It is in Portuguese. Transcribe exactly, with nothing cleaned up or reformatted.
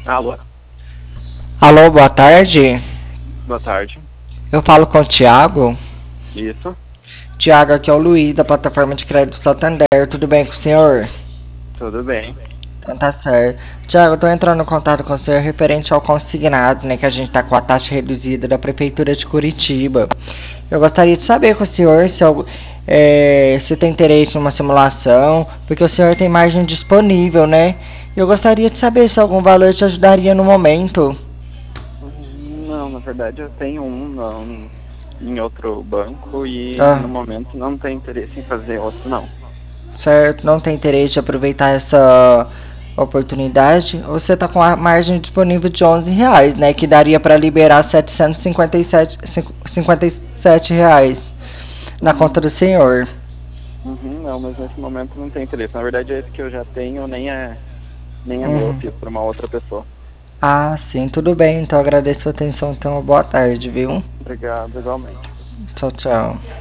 Alô, Alô, boa tarde. boa tarde. Eu falo com o Thiago. Isso, Thiago, aqui é o Luiz, da plataforma de crédito Santander. Tudo bem com o senhor? tudo bem. Então tá certo. Thiago, eu tô entrando em contato com o senhor referente ao consignado, né? Que a gente tá com a taxa reduzida da Prefeitura de Curitiba. Eu gostaria de saber com o senhor se, algu- é, se tem interesse em uma simulação, porque o senhor tem margem disponível, né? E eu gostaria de saber se algum valor te ajudaria no momento. Hum, Não, na verdade eu tenho um não, em outro banco e Ah. no momento não tenho interesse em fazer outro, não. Certo? Não tem interesse de aproveitar essa oportunidade? Ou você está com a margem disponível de onze reais, né? Que daria para liberar setecentos e cinquenta e sete, cinquenta e sete reais na conta do Hum, senhor. uhum, não, mas nesse momento não tenho interesse. Na verdade, esse que eu já tenho nem é, nem é meu, eu Uhum. fiz para uma outra pessoa. Ah, sim, tudo bem. Então agradeço a atenção. Então, boa tarde, viu? Obrigado, igualmente. Tchau, tchau.